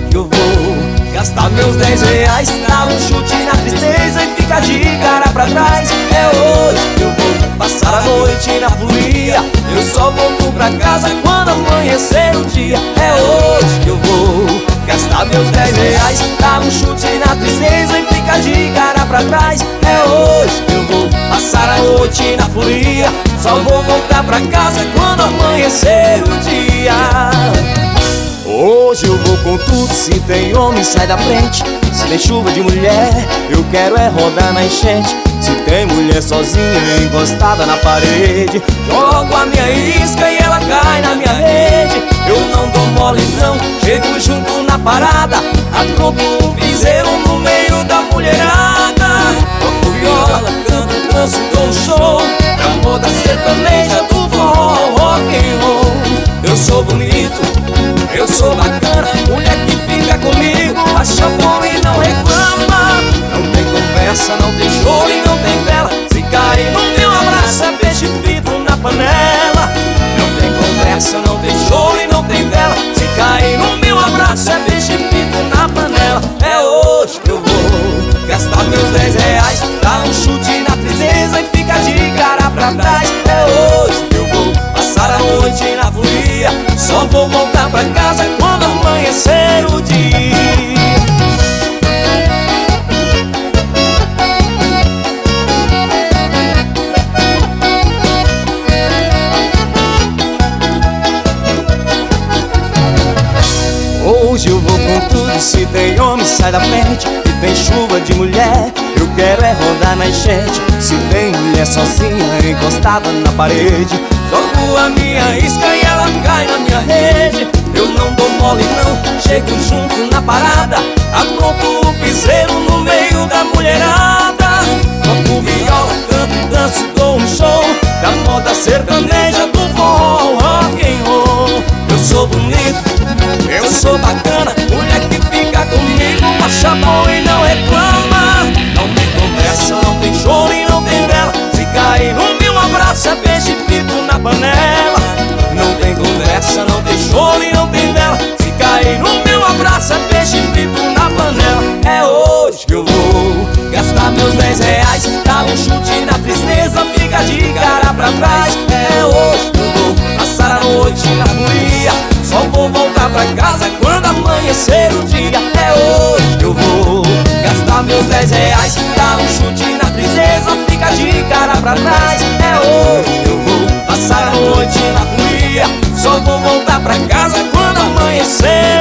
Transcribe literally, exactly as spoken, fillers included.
que eu vou gastar meus dez reais, dar um chute na tristeza e ficar de cara pra trás. É hoje que eu vou passar a noite na folia, eu só volto pra casa quando amanhecer o dia. É hoje que eu vou gastar meus dez reais, dar um chute na tristeza e ficar de cara pra trás. É hoje que eu vou passar a noite na folia, só vou voltar pra casa quando amanhecer o dia. Hoje eu vou com tudo, se tem homem sai da frente, se tem chuva de mulher, eu quero é rodar na enchente. Se tem mulher sozinha encostada na parede, jogo a minha isca e ela cai na minha rede. Eu não dou mole não, chego junto na parada, apronto um piseiro no meio da mulherada. Toco viola, canto, danço, dou um show, na moda sertaneja do forró, rock and roll. Eu sou bonito, eu sou bacana, mulher que fica comigo acha bom e não reclama. Não tem conversa, não tem choro e não tem vela, se cair no meu abraço é peixe frito na panela. Não tem conversa, não tem choro e não tem vela, se cair no meu abraço é peixe frito na panela. É hoje que eu vou gastar meus dez reais, dar um chute na tristeza e ficar de cara pra trás. É hoje que eu vou passar a noite na folia, só vou voltar pra casa quando amanhecer o dia. Hoje eu vou com tudo, se tem homem sai da frente, se tem chuva de mulher, eu quero é rodar na enchente. Se tem mulher sozinha encostada na parede, jogo a minha isca e ela cai na minha rede. Eu não dou mole não, chego junto na parada, apronto o piseiro no meio da mulherada. Toco viola, canto, danço, dou um show, da moda sertaneja do forró, rock and roll. Eu sou bonito, eu sou bacana, mulher que fica comigo acha bom e não reclama. Não tem conversa, não tem choro e não tem vela, se cair no meu abraço é peixe frito na panela. Não tem conversa, não tem choro e não tem vela, se cair no meu abraço é peixe frito na panela. É hoje que eu vou gastar meus dez reais, dar um chute na tristeza, fica de cara pra trás. É hoje que eu vou passar a noite na folia, só vou voltar pra casa quando amanhecer o dia. É hoje que eu vou gastar meus dez reais, dar um chute na tristeza, fica de cara pra trás. É hoje que eu vou passar a noite na folia, só vou voltar pra casa quando amanhecer